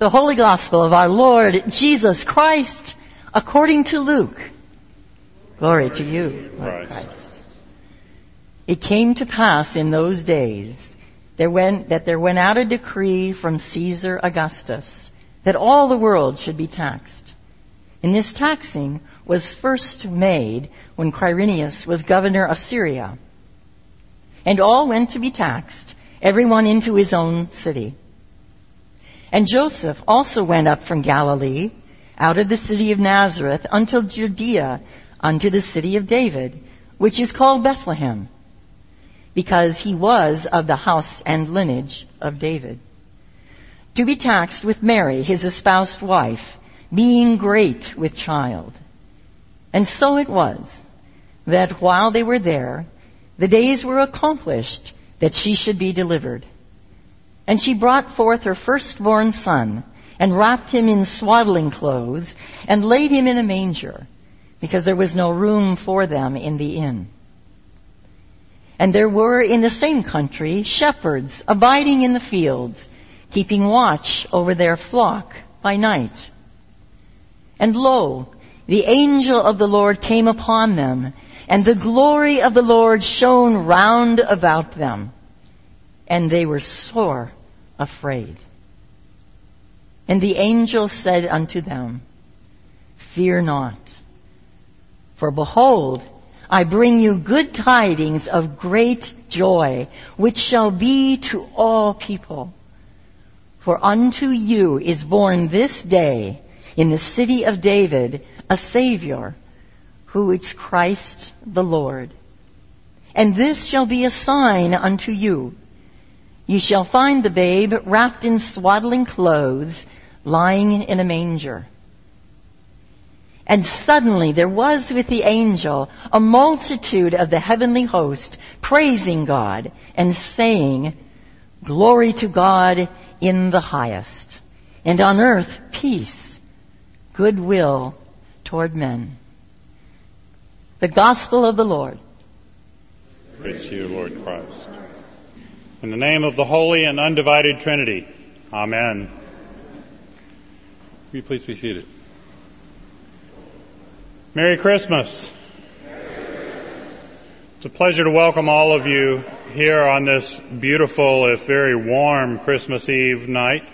The Holy Gospel of our Lord Jesus Christ according to Luke. Glory to you, Lord Christ. It came to pass in those days that there went out a decree from Caesar Augustus that all the world should be taxed. And this taxing was first made when Quirinius was governor of Syria. And all went to be taxed, everyone into his own city. And Joseph also went up from Galilee, out of the city of Nazareth, unto Judea, unto the city of David, which is called Bethlehem, because he was of the house and lineage of David, to be taxed with Mary, his espoused wife, being great with child. And so it was, that while they were there, the days were accomplished that she should be delivered. And she brought forth her firstborn son, and wrapped him in swaddling clothes, and laid him in a manger, because there was no room for them in the inn. And there were in the same country shepherds abiding in the fields, keeping watch over their flock by night. And lo, the angel of the Lord came upon them, and the glory of the Lord shone round about them. And they were sore afraid. And the angel said unto them, Fear not, for behold, I bring you good tidings of great joy, which shall be to all people. For unto you is born this day in the city of David a Savior, who is Christ the Lord. And this shall be a sign unto you. Ye shall find the babe wrapped in swaddling clothes, lying in a manger. And suddenly there was with the angel a multitude of the heavenly host, praising God and saying, Glory to God in the highest, and on earth peace, goodwill toward men. The Gospel of the Lord. Praise to you, Lord Christ. In the name of the Holy and Undivided Trinity. Amen. Will you please be seated? Merry Christmas. It's a pleasure to welcome all of you here on this beautiful, if very warm, Christmas Eve night.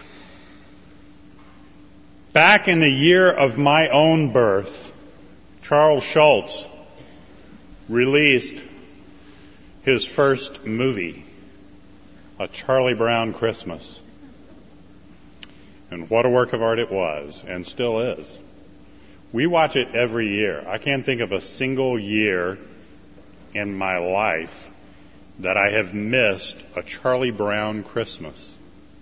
Back in the year of my own birth, Charles Schulz released his first movie, A Charlie Brown Christmas. And what a work of art it was, and still is. We watch it every year. I can't think of a single year in my life that I have missed a Charlie Brown Christmas.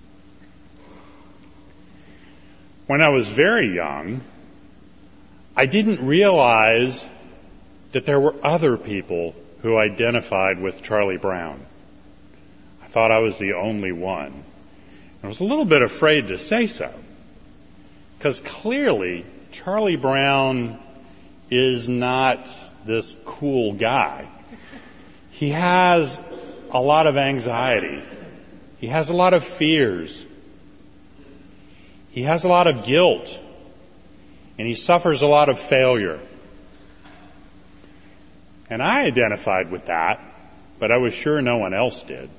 When I was very young, I didn't realize that there were other people who identified with Charlie Brown. I thought I was the only one. I was a little bit afraid to say so, because clearly Charlie Brown is not this cool guy. He has a lot of anxiety. He has a lot of fears. He has a lot of guilt. And he suffers a lot of failure. And I identified with that, but I was sure no one else did.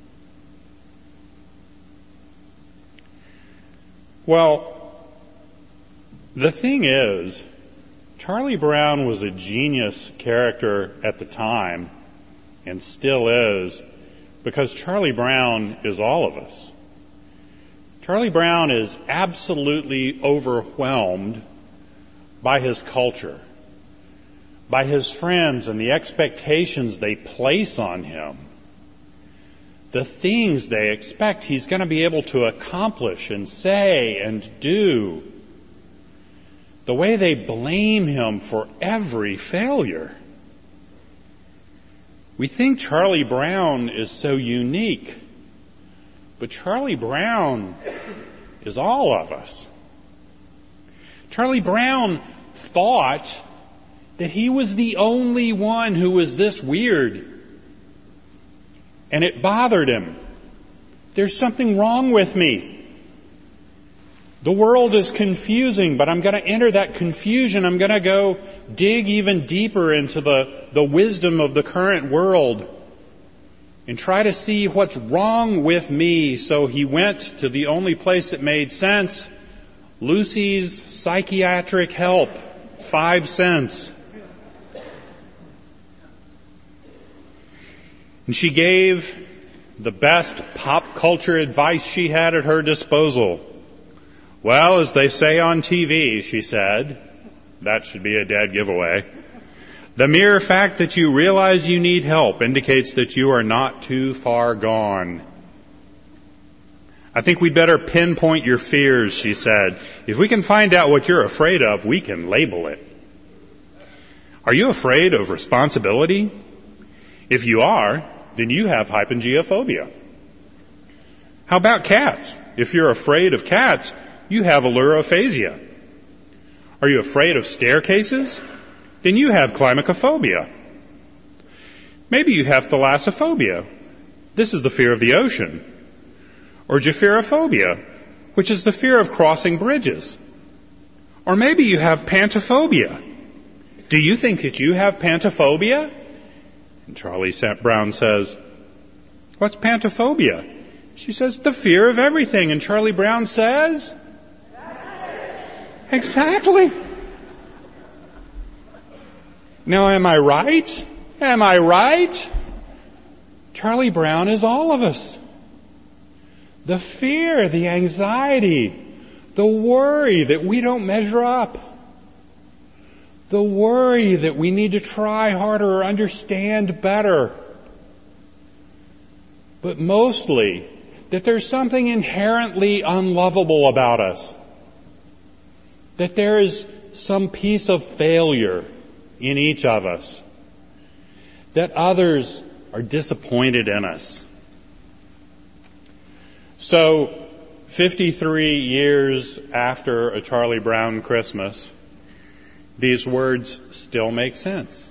Well, the thing is, Charlie Brown was a genius character at the time, and still is, because Charlie Brown is all of us. Charlie Brown is absolutely overwhelmed by his culture, by his friends and the expectations they place on him, the things they expect he's going to be able to accomplish and say and do, the way they blame him for every failure. We think Charlie Brown is so unique, but Charlie Brown is all of us. Charlie Brown thought that he was the only one who was this weird, and it bothered him. There's something wrong with me. The world is confusing, but I'm going to enter that confusion. I'm going to go dig even deeper into the wisdom of the current world and try to see what's wrong with me. So he went to the only place that made sense, Lucy's Psychiatric Help, 5 cents. And she gave the best pop culture advice she had at her disposal. Well, as they say on TV, she said, that should be a dead giveaway. The mere fact that you realize you need help indicates that you are not too far gone. I think we'd better pinpoint your fears, she said. If we can find out what you're afraid of, we can label it. Are you afraid of responsibility? If you are, then you have hypengiophobia. How about cats? If you're afraid of cats, you have alluraphasia. Are you afraid of staircases? Then you have climacophobia. Maybe you have thalassophobia. This is the fear of the ocean. Or gypherophobia, which is the fear of crossing bridges. Or maybe you have pantophobia. Do you think that you have pantophobia? And Charlie Brown says, what's pantophobia? She says, the fear of everything. And Charlie Brown says, exactly. Now, am I right? Am I right? Charlie Brown is all of us. The fear, the anxiety, the worry that we don't measure up. The worry that we need to try harder or understand better. But mostly, that there's something inherently unlovable about us. That there is some piece of failure in each of us. That others are disappointed in us. So, 53 years after a Charlie Brown Christmas, these words still make sense.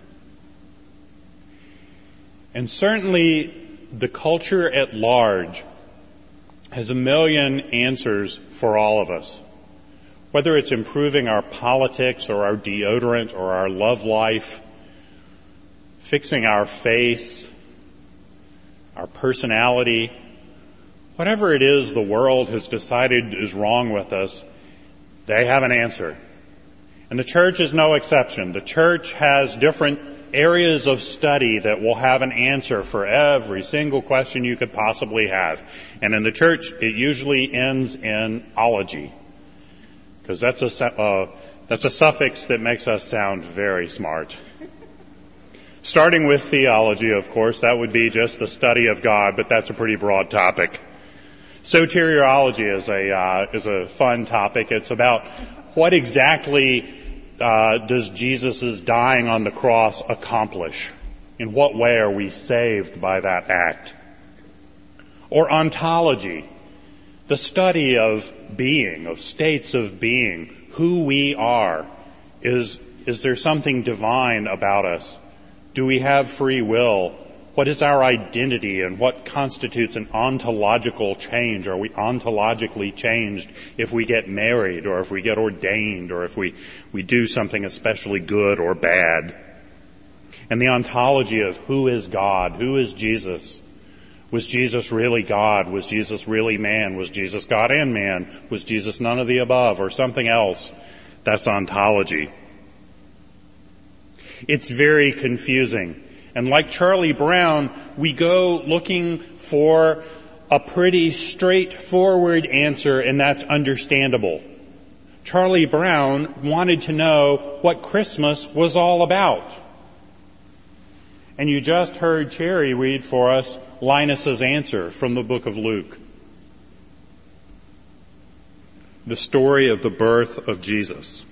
And certainly the culture at large has a million answers for all of us. Whether it's improving our politics or our deodorant or our love life, fixing our face, our personality, whatever it is the world has decided is wrong with us, they have an answer. And the church is no exception. The church has different areas of study that will have an answer for every single question you could possibly have. And in the church, it usually ends in ology. Because that's a suffix that makes us sound very smart. Starting with theology, of course, that would be just the study of God, but that's a pretty broad topic. Soteriology is a fun topic. It's about what exactly does Jesus' dying on the cross accomplish? In what way are we saved by that act? Or ontology, the study of being, of states of being, who we are. Is there something divine about us? Do we have free will? What is our identity and what constitutes an ontological change? Are we ontologically changed if we get married or if we get ordained or if we do something especially good or bad? And the ontology of who is God? Who is Jesus? Was Jesus really God? Was Jesus really man? Was Jesus God and man? Was Jesus none of the above or something else? That's ontology. It's very confusing. And like Charlie Brown, we go looking for a pretty straightforward answer, and that's understandable. Charlie Brown wanted to know what Christmas was all about. And you just heard Cherry read for us Linus's answer from the book of Luke. The story of the birth of Jesus.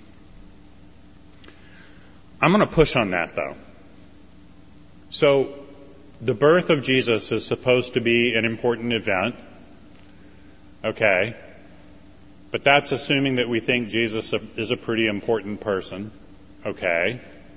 I'm going to push on that, though. So, the birth of Jesus is supposed to be an important event. Okay. But that's assuming that we think Jesus is a pretty important person. Okay.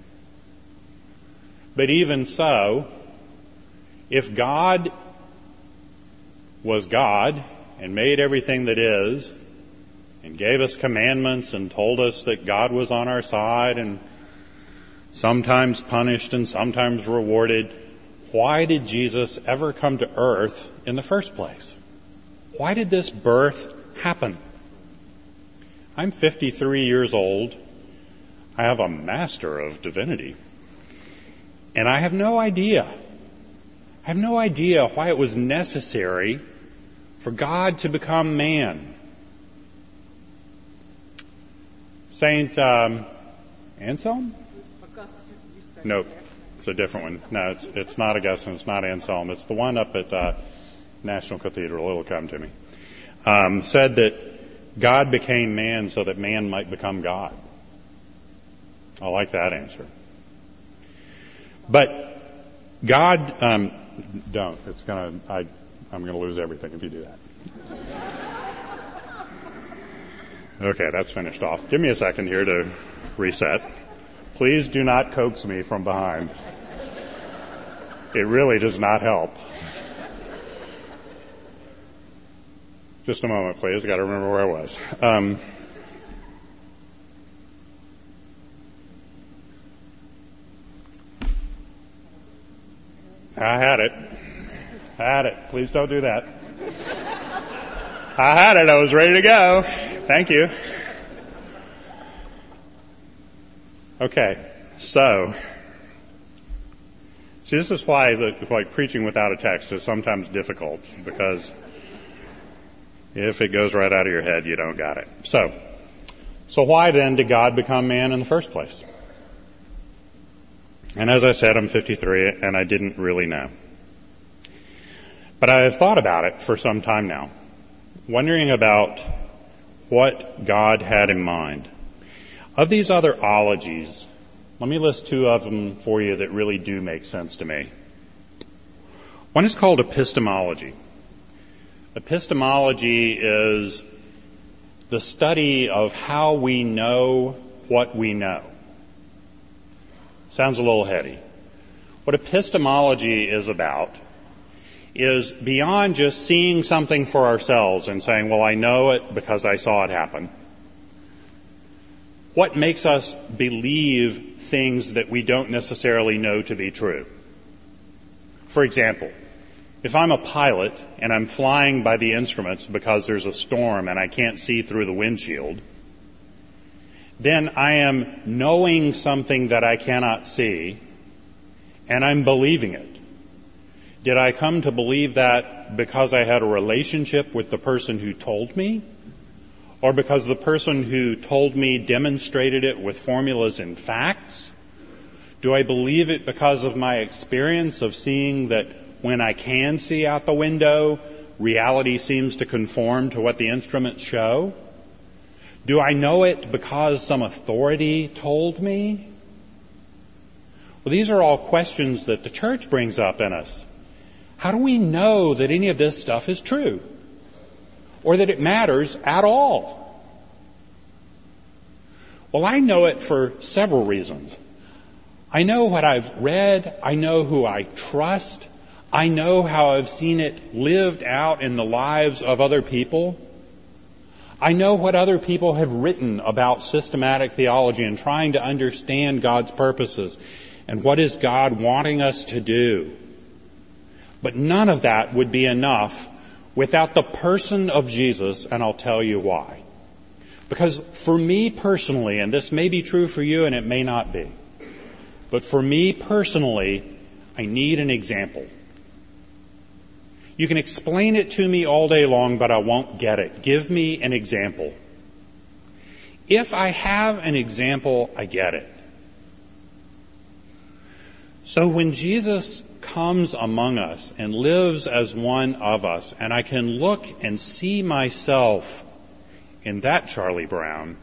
But even so, if God was God and made everything that is, and gave us commandments and told us that God was on our side and sometimes punished and sometimes rewarded, why did Jesus ever come to earth in the first place? Why did this birth happen? I'm 53 years old. I have a Master of Divinity. And I have no idea. I have no idea why it was necessary for God to become man. Saint Anselm? Nope, it's a different one. No, it's not Augustine. It's not Anselm. It's the one up at National Cathedral. It'll come to me. Said that God became man so that man might become God. I like that answer. But God, don't. I'm gonna lose everything if you do that. Okay, that's finished off. Give me a second here to reset. Please do not coax me from behind. It really does not help. Just a moment, please. I got to remember where I was. I had it. Please don't do that. I had it. I was ready to go. Thank you. Okay, so, see, this is why preaching without a text is sometimes difficult, because if it goes right out of your head, you don't got it. So why then did God become man in the first place? And as I said, I'm 53, and I didn't really know. But I have thought about it for some time now, wondering about what God had in mind. Of these other ologies, let me list two of them for you that really do make sense to me. One is called epistemology. Epistemology is the study of how we know what we know. Sounds a little heady. What epistemology is about is beyond just seeing something for ourselves and saying, well, I know it because I saw it happen. What makes us believe things that we don't necessarily know to be true? For example, if I'm a pilot and I'm flying by the instruments because there's a storm and I can't see through the windshield, then I am knowing something that I cannot see, and I'm believing it. Did I come to believe that because I had a relationship with the person who told me? Or because the person who told me demonstrated it with formulas and facts? Do I believe it because of my experience of seeing that when I can see out the window, reality seems to conform to what the instruments show? Do I know it because some authority told me? Well, these are all questions that the church brings up in us. How do we know that any of this stuff is true? Or that it matters at all? Well, I know it for several reasons. I know what I've read. I know who I trust. I know how I've seen it lived out in the lives of other people. I know what other people have written about systematic theology and trying to understand God's purposes and what is God wanting us to do. But none of that would be enough without the person of Jesus, and I'll tell you why. Because for me personally, and this may be true for you and it may not be, but for me personally, I need an example. You can explain it to me all day long, but I won't get it. Give me an example. If I have an example, I get it. So when Jesus comes among us and lives as one of us, and I can look and see myself in that Charlie Brown,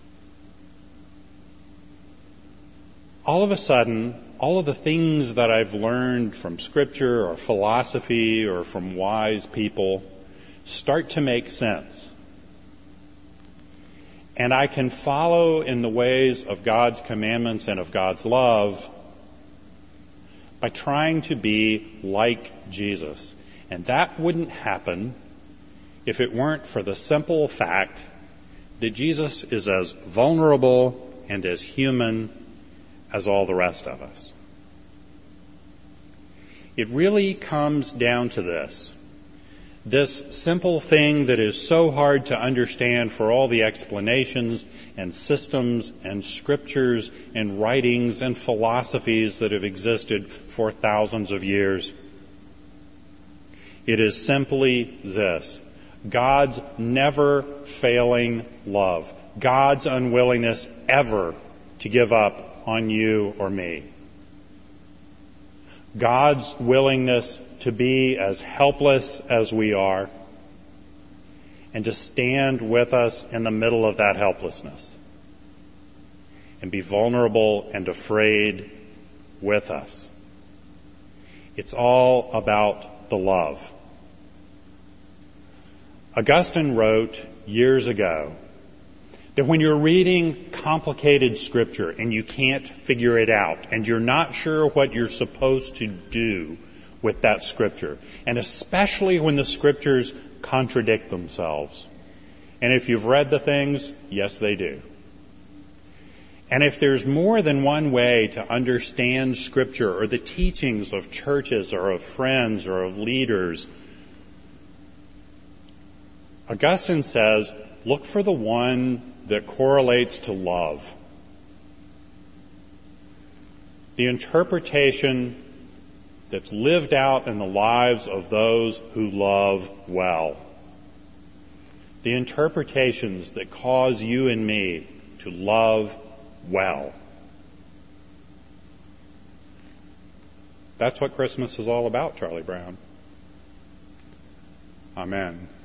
all of a sudden, all of the things that I've learned from Scripture or philosophy or from wise people start to make sense. And I can follow in the ways of God's commandments and of God's love by trying to be like Jesus. And that wouldn't happen if it weren't for the simple fact that Jesus is as vulnerable and as human as all the rest of us. It really comes down to this simple thing that is so hard to understand for all the explanations and systems and scriptures and writings and philosophies that have existed for thousands of years. It is simply this: God's never failing love, God's unwillingness ever to give up on you or me. God's willingness to be as helpless as we are and to stand with us in the middle of that helplessness and be vulnerable and afraid with us. It's all about the love. Augustine wrote years ago that when you're reading complicated scripture and you can't figure it out and you're not sure what you're supposed to do with that scripture, and especially when the scriptures contradict themselves, and if you've read the things, yes, they do. And if there's more than one way to understand scripture or the teachings of churches or of friends or of leaders, Augustine says, look for the one that correlates to love. The interpretation that's lived out in the lives of those who love well. The interpretations that cause you and me to love well. That's what Christmas is all about, Charlie Brown. Amen.